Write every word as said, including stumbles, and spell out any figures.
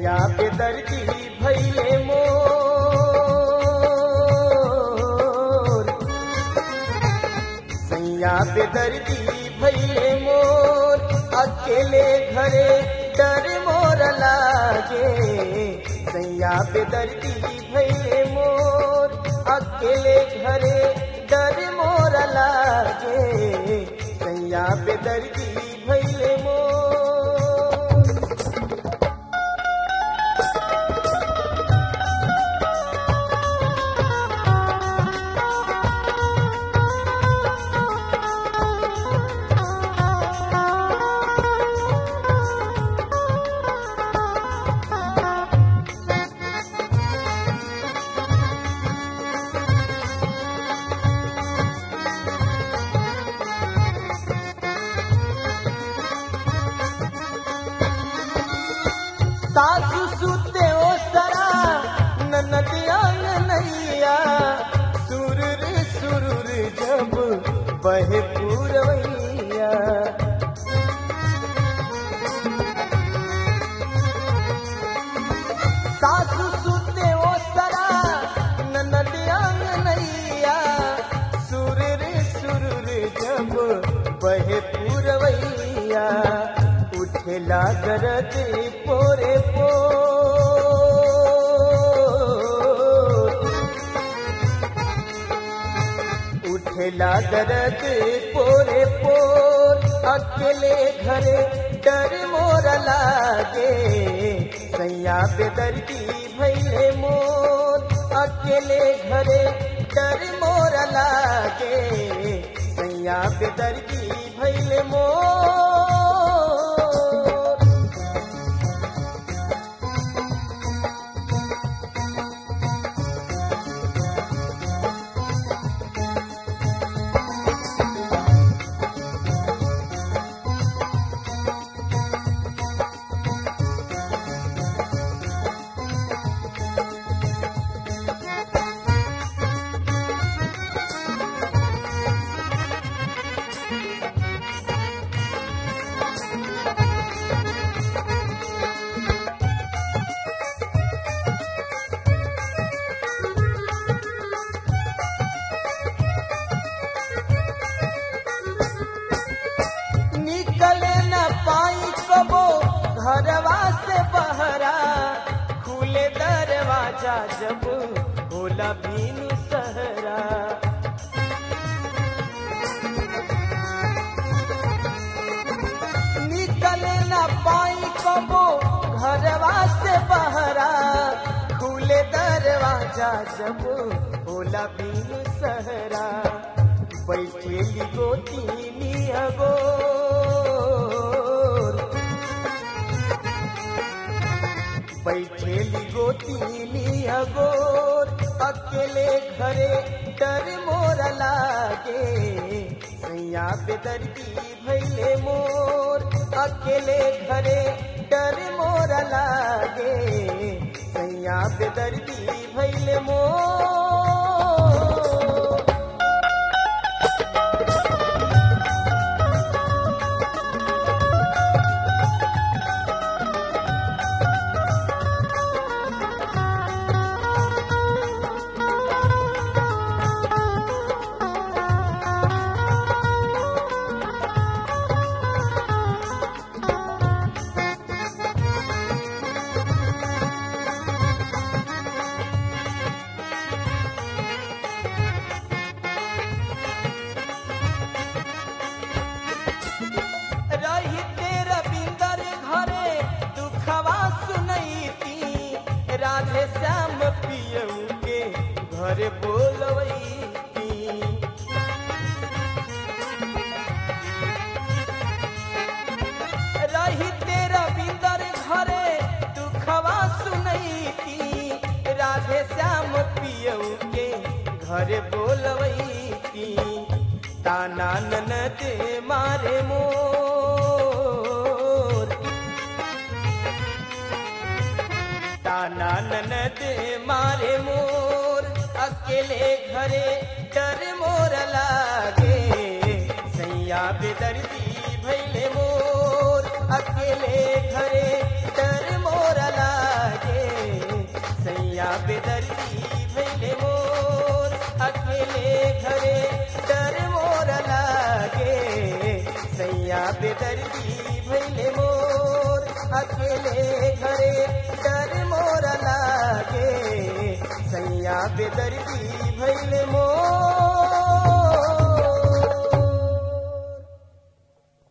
सैया बेदर्दी भैले मोर, सैया बेदर्दी भैले मोर, अकेले घरे डर मोर लागे। सैया बेदर्दी भैले मोर, अकेले घरे डर मोर लागे। सैया बेदर्दी भैले मोर। सासु सुते ओसरा ननदिया नैया, सुरुर सुरुर जब बहे पूरवैया। सासु सुते ओसरा ननदिया नैया, सुरुर सुरुर जब बहे पूरवैया। उठेला दर्द पोरे पोर, उठेला दर्द पोरे पोर, अकेले घरे डर मोर लागे। सैया बेदर्दी भैले मोर, अकेले घरे डर मोर लागे। सैया बेदर्दी भैले मोर। घरवा से बहरा खुले दरवाजा जब होला भीनु सहरा। निकले न पाई कबो घरवा से बहरा, खुले दरवाजा जब होला भीनु सहरा। बैठेली गोतीनी अगो, बैठेली गोतीनी अगोर, अकेले घरे डर मोर लागे। सैया बेदर्दी भैले मोर, अकेले घरे डर मोर लागे। सैया बेदर्दी भैले मोर। राधे श्याम पियऊ के घर बोलवैती। रही तेरा बिंदर घरे दुखवा सुनैती। राधे श्याम पियऊ के घर बोलवैती। ताना ननद मारे मोर, ताना ननद मारे मोर, अकेले घरे डर मोर लागे। सैया बेदर्दी भैले मोर, अकेले घरे डर मोर लागे। बेदर्दी भैले मोर अकेले घरे डर मोर लागे सैया बेदर्दी भैले मोर अकेले घरे डर मोर लागे सैया बेदर्दी भैले मोर